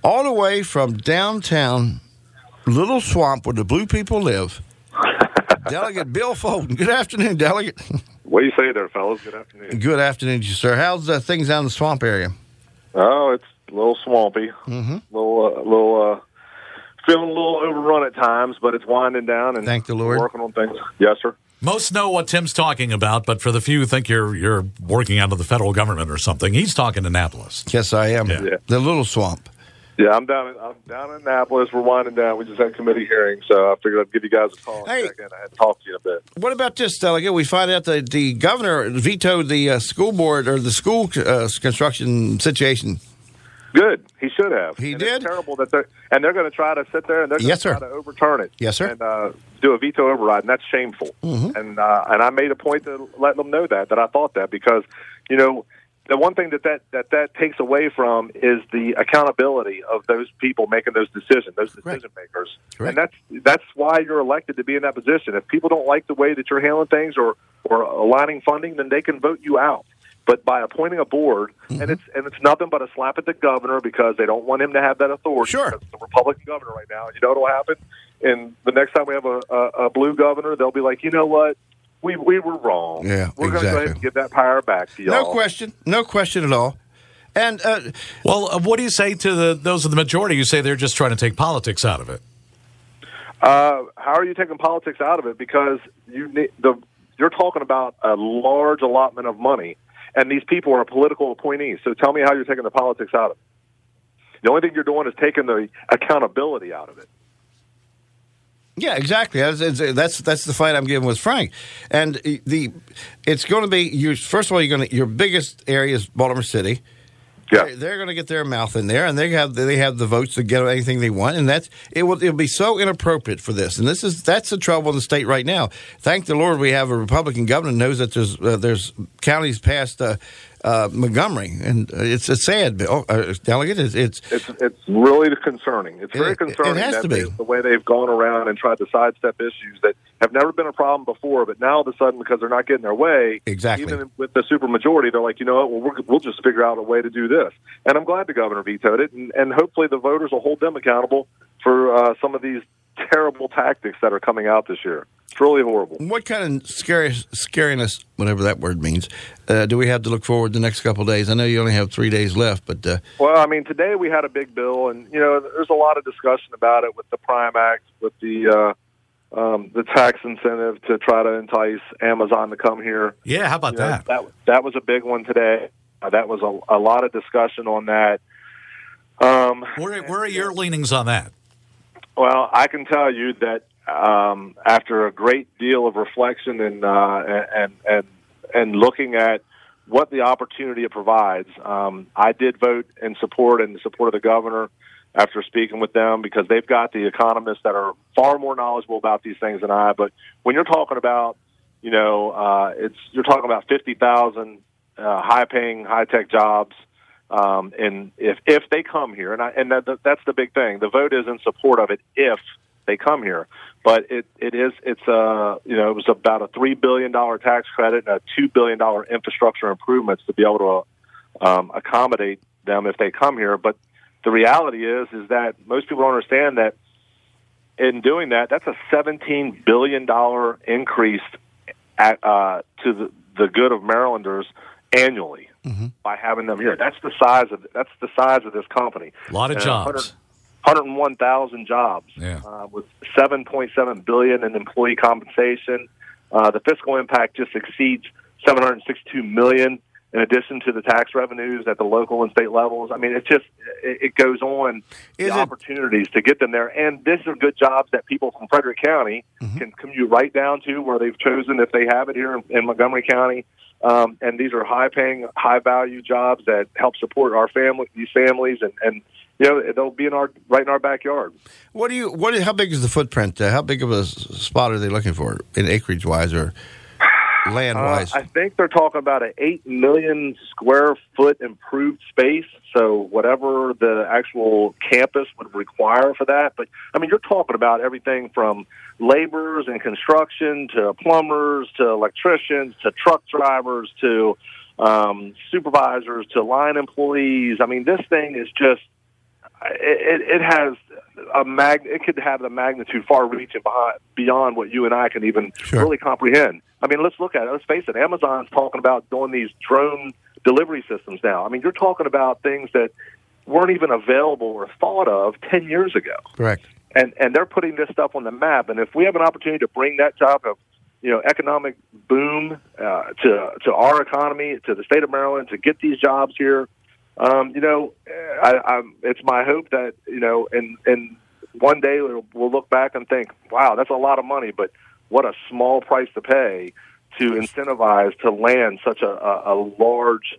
all the way from downtown Little Swamp where the blue people live. Delegate Bill Fulton. Good afternoon, Delegate. What do you say there, fellas? Good afternoon. Good afternoon to you, sir. How's things down in the swamp area? Oh, it's a little swampy. Feeling a little overrun at times, but it's winding down and thank the Lord. Working on things. Yes, sir. Most know what Tim's talking about, but for the few who think you're working out of the federal government or something, he's talking Annapolis. Yes, I am. Yeah. The Little Swamp. Yeah, I'm down in Annapolis. We're winding down. We just had a committee hearing, so I figured I'd give you guys a call. Hey, and I had to talk to you a bit. What about this, Delegate? We find out that the governor vetoed the school board or the school construction situation. Good. He should have. He and did? It's terrible that they're going to try to sit there and they're going to try to overturn it. Yes, sir. And do a veto override, and that's shameful. Mm-hmm. And I made a point to let them know that I thought that because, you know, the one thing that takes away from is the accountability of those people making those decisions, those decision makers. Correct. And that's why you're elected to be in that position. If people don't like the way that you're handling things or aligning funding, then they can vote you out. But by appointing a board, and it's nothing but a slap at the governor because they don't want him to have that authority. Sure. Because it's a Republican governor right now. You know what will happen? And the next time we have a blue governor, they'll be like, you know what? We were wrong. Yeah, we're going to go ahead and give that power back to y'all. No question at all. And what do you say to those of the majority who say they're just trying to take politics out of it? How are you taking politics out of it? Because you're talking about a large allotment of money. And these people are political appointees. So tell me how you're taking the politics out of it. The only thing you're doing is taking the accountability out of it. Yeah, exactly. That's the fight I'm giving with Frank. And it's going to be first of all your biggest area is Baltimore City. Yeah. They're going to get their mouth in there, and they have the votes to get anything they want, and it'll be so inappropriate for this. And that's the trouble in the state right now. Thank the Lord we have a Republican governor who knows that there's counties past Montgomery, and it's sad, Delegate. It's really concerning. It's very concerning. It has to be the way they've gone around and tried to sidestep issues that have never been a problem before, but now all of a sudden because they're not getting their way, exactly. Even with the supermajority, they're like, you know what? Well, we'll just figure out a way to do this. And I'm glad the governor vetoed it, and hopefully the voters will hold them accountable for some of these terrible tactics that are coming out this year. It's really horrible. What kind of scariness, whatever that word means, do we have to look forward to the next couple of days? I know you only have 3 days left, but well, I mean, today we had a big bill, and you know, there's a lot of discussion about it with the Prime Act, with the tax incentive to try to entice Amazon to come here. Yeah, how about that? That was a big one today. That was a lot of discussion on that. Where are your leanings on that? Well, I can tell you that after a great deal of reflection and looking at what the opportunity it provides, I did vote in support of the governor after speaking with them because they've got the economists that are far more knowledgeable about these things than I. But when you're talking about, you're talking about 50,000 high-paying, high-tech jobs. And if they come here, that's the big thing. The vote is in support of it if they come here, but it was about a $3 billion tax credit and a $2 billion infrastructure improvements to be able to accommodate them if they come here. But the reality is that most people don't understand that in doing that, that's a $17 billion increase to the good of Marylanders annually. Mm-hmm. By having them here, that's the size of this company. A lot of jobs, 101,000 jobs, with $7.7 billion in employee compensation. The fiscal impact just exceeds $762 million in addition to the tax revenues at the local and state levels. I mean, it goes on. Opportunities to get them there, and these are good jobs that people from Frederick County can commute right down to where they've chosen if they have it here in Montgomery County. And these are high-paying, high-value jobs that help support these families, and they'll be right in our backyard. How big is the footprint? How big of a spot are they looking for, in acreage-wise or land-wise? I think they're talking about an 8 million square foot improved space. So whatever the actual campus would require for that, but I mean, you're talking about everything from laborers in construction to plumbers to electricians to truck drivers to supervisors to line employees. I mean, this thing is it has it could have the magnitude far reaching beyond what you and I can even really comprehend. I mean, let's look at it. Let's face it. Amazon's talking about doing these drone delivery systems now. I mean, you're talking about things that weren't even available or thought of 10 years ago. Correct. And they're putting this stuff on the map. And if we have an opportunity to bring that type of economic boom to our economy, to the state of Maryland, to get these jobs here, it's my hope that in one day we'll look back and think, wow, that's a lot of money, but what a small price to pay to incentivize to land such a large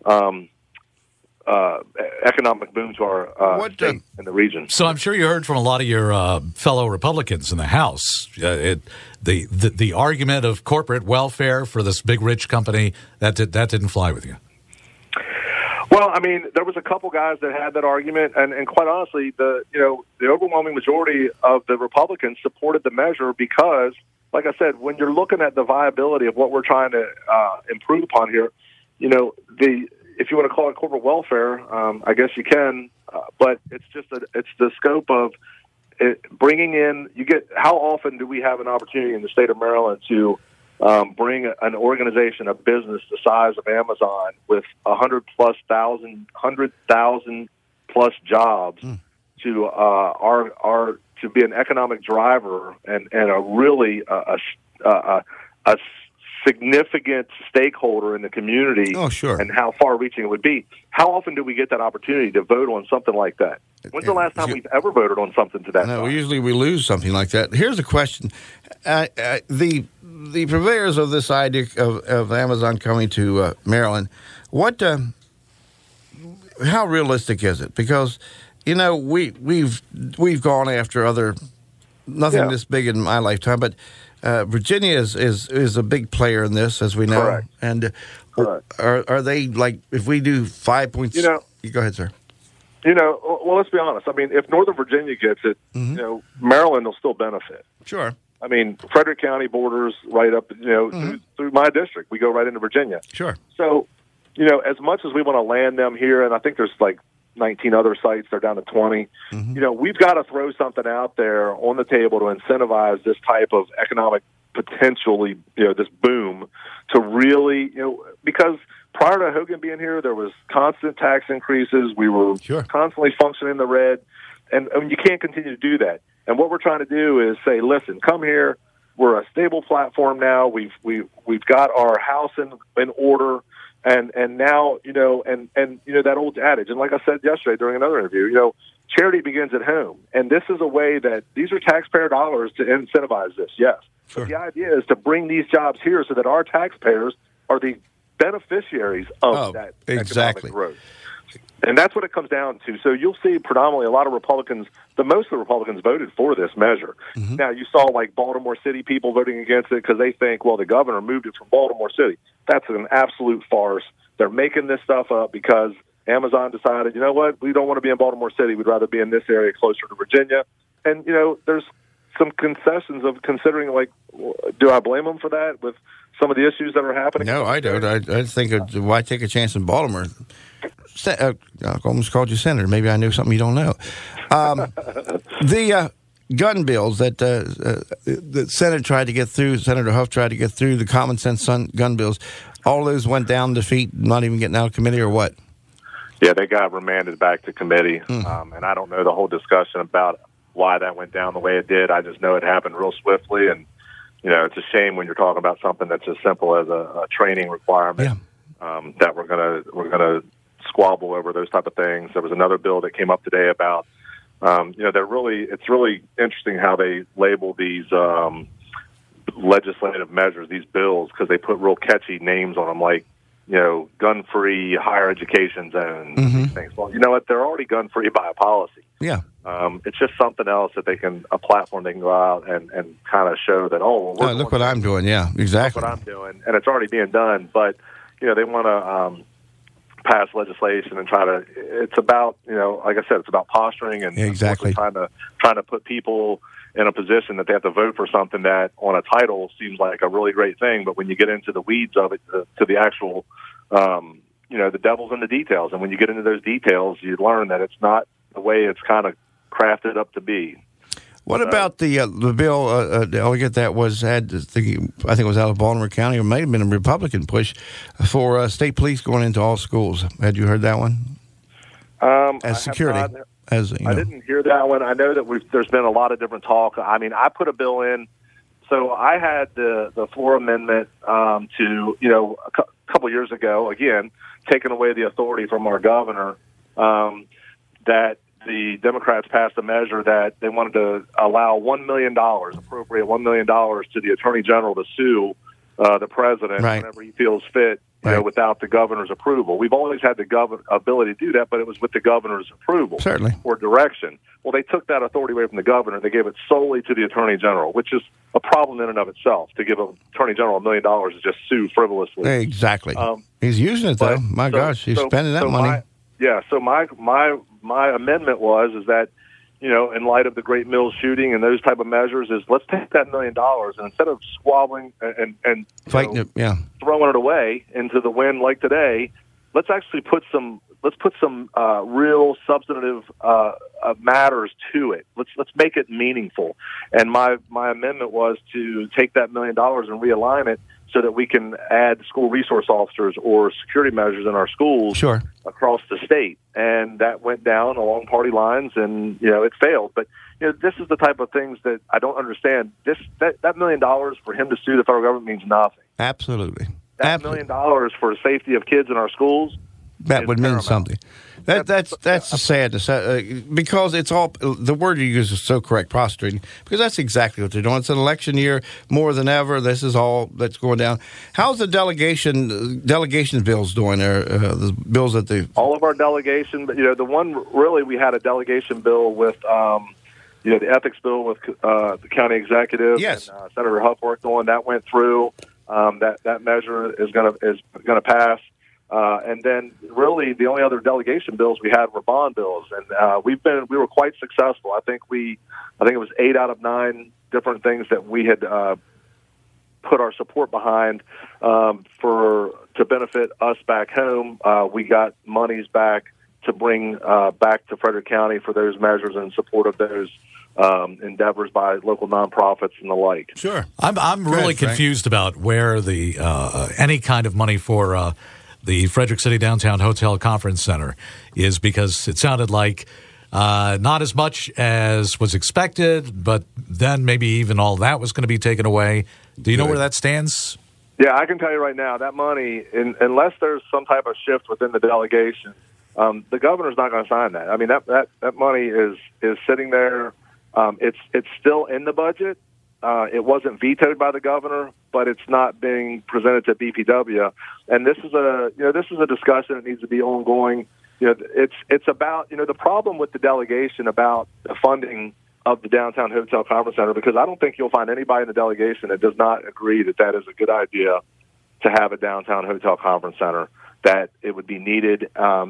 economic boom to our state in the region. So I'm sure you heard from a lot of your fellow Republicans in the House. The argument of corporate welfare for this big rich company, that didn't fly with you. Well, I mean, there was a couple guys that had that argument, and quite honestly, the overwhelming majority of the Republicans supported the measure because, like I said, when you're looking at the viability of what we're trying to improve upon here, if you want to call it corporate welfare, I guess you can, but it's the scope of bringing in. How often do we have an opportunity in the state of Maryland to bring an organization, a business the size of Amazon with 100,000 plus jobs to to be an economic driver and a really a significant stakeholder in the community. Oh, sure. And how far-reaching it would be. How often do we get that opportunity to vote on something like that? When's the last time we've ever voted on something to that? No, usually we lose something like that. Here's a question: the purveyors of this idea of Amazon coming to Maryland, how realistic is it? Because we've gone after other nothing this big in my lifetime, but Virginia is a big player in this, as we know. Correct. And Correct. Are they like if we do 5 points? Go ahead, sir. Well, let's be honest. I mean, if Northern Virginia gets it, Maryland will still benefit. Sure. I mean, Frederick County borders right up, through my district. We go right into Virginia. Sure. So, as much as we want to land them here, and I think there's like 19 other sites, they're down to 20. We've got to throw something out there on the table to incentivize this type of economic potentially, this boom to really, because prior to Hogan being here, there was constant tax increases. We were constantly functioning in the red, and you can't continue to do that. And what we're trying to do is say, listen, come here. We're a stable platform now. We've got our house in order, and now that old adage. And like I said yesterday during another interview, charity begins at home, and this is a way that these are taxpayer dollars to incentivize this. Yes, but the idea is to bring these jobs here so that our taxpayers are the beneficiaries of that economic growth. And that's what it comes down to. So you'll see predominantly a lot of Republicans, most of the Republicans voted for this measure. Now, you saw like Baltimore City people voting against it because they think, well, the governor moved it from Baltimore City. That's an absolute farce. They're making this stuff up because Amazon decided, you know what, we don't want to be in Baltimore City. We'd rather be in this area closer to Virginia. And, there's some concessions of considering, like, do I blame them for that with some of the issues that are happening? No, I don't. I think, why take a chance in Baltimore? I almost called you senator. Maybe I knew something you don't know. The gun bills that the Senate tried to get through, Senator Huff tried to get through, the common sense gun bills, all those went down defeat, not even getting out of committee, or what? Yeah, they got remanded back to committee, and I don't know the whole discussion about why that went down the way it did. I just know it happened real swiftly, and it's a shame when you're talking about something that's as simple as a training requirement that we're gonna squabble over those type of things. There was another bill that came up today about it's really interesting how they label these legislative measures, these bills, because they put real catchy names on them, like gun-free higher education zones. These things. Well, you know what? They're already gun-free by a policy. Yeah. It's just something else that a platform they can go out and kind of show that, look what I'm doing. Yeah, exactly. Look what I'm doing. And it's already being done. But, they want to pass legislation and it's about, like I said, it's about posturing and exactly trying to put people in a position that they have to vote for something that on a title seems like a really great thing. But when you get into the weeds of it, to the actual, the devil's in the details. And when you get into those details, you learn that it's not the way it's kind of crafted up to be. What about the bill? I'll get that I think it was out of Baltimore County, or may have been a Republican push for state police going into all schools. Had you heard that one? As security, I didn't hear that one. I know that there's been a lot of different talk. I mean, I put a bill in. So I had the floor amendment to, a couple years ago, again, taking away the authority from our governor, that the Democrats passed a measure that they wanted to allow $1 million, appropriate $1 million to the Attorney General to sue the president whenever he feels fit, without the governor's approval. We've always had the ability to do that, but it was with the governor's approval or direction. Well, they took that authority away from the governor. They gave it solely to the Attorney General, which is a problem in and of itself. To give an Attorney General $1 million is just sue frivolously. Exactly. He's using it, though. My gosh, he's spending that money. So my amendment is that, in light of the Great Mills shooting and those type of measures, is let's take that $1 million and instead of squabbling and fighting it, throwing it away into the wind like today, let's actually put some real substantive matters to it. Let's make it meaningful. And my amendment was to take that $1 million and realign it so that we can add school resource officers or security measures in our schools across the state. And that went down along party lines, and it failed. But this is the type of things that I don't understand. That $1 million for him to sue the federal government means nothing. Absolutely. That $1 million for the safety of kids in our schools. That would mean something. That's the sadness, because it's all the word you use is so correct, prostrating, because that's exactly what they're doing. It's an election year more than ever. This is all that's going down. How's the delegation bills doing there? The bills that all of our delegation, but the one really we had a delegation bill with the ethics bill with the county executive. Yes, and, Senator Huff worked on that. Went through. That measure is going to pass. And then really the only other delegation bills we had were bond bills. And we were quite successful. I think it was 8 out of 9 different things that we had put our support behind to benefit us back home. We got monies back to bring back to Frederick County for those measures in support of those endeavors by local nonprofits and the like. Sure. I'm really confused about where the any kind of money for the Frederick City Downtown Hotel Conference Center is, because it sounded like not as much as was expected, but then maybe even all that was going to be taken away. Do you know where that stands? Yeah, I can tell you right now, that money, unless there's some type of shift within the delegation, the governor's not going to sign that. I mean, that money is sitting there. It's still in the budget. It wasn't vetoed by the governor, but it's not being presented to BPW. And this is a discussion that needs to be ongoing. It's about the problem with the delegation about the funding of the Downtown Hotel Conference Center, because I don't think you'll find anybody in the delegation that does not agree that is a good idea to have a Downtown Hotel Conference Center, that it would be needed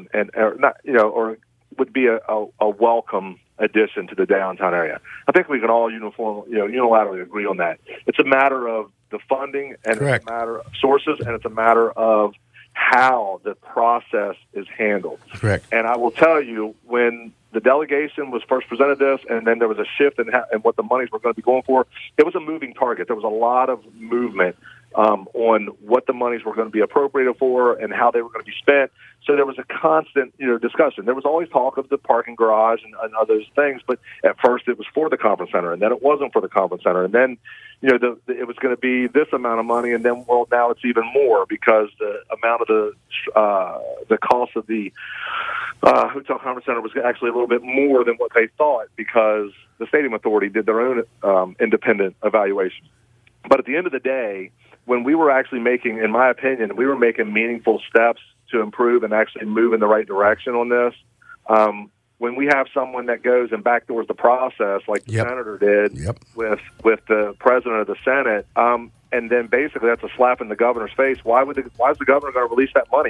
or would be a welcome addition to the downtown area. I think we can all unilaterally agree on that. It's a matter of the funding, and Correct. It's a matter of sources, and it's a matter of how the process is handled. Correct. And I will tell you, when the delegation was first presented this, and then there was a shift in what the monies were going to be going for, it was a moving target. There was a lot of movement on what the monies were going to be appropriated for and how they were going to be spent. So there was a constant, discussion. There was always talk of the parking garage and other things, but at first it was for the conference center, and then it wasn't for the conference center, and then it was going to be this amount of money, and then now it's even more because the amount of the cost of the hotel conference center was actually a little bit more than what they thought, because the Stadium Authority did their own independent evaluation. But at the end of the day, when we were actually making, in my opinion, we were making meaningful steps to improve and actually move in the right direction on this. When we have someone that goes and backdoors the process, like the senator did with the president of the Senate, and then basically that's a slap in the governor's face. Why is the governor going to release that money?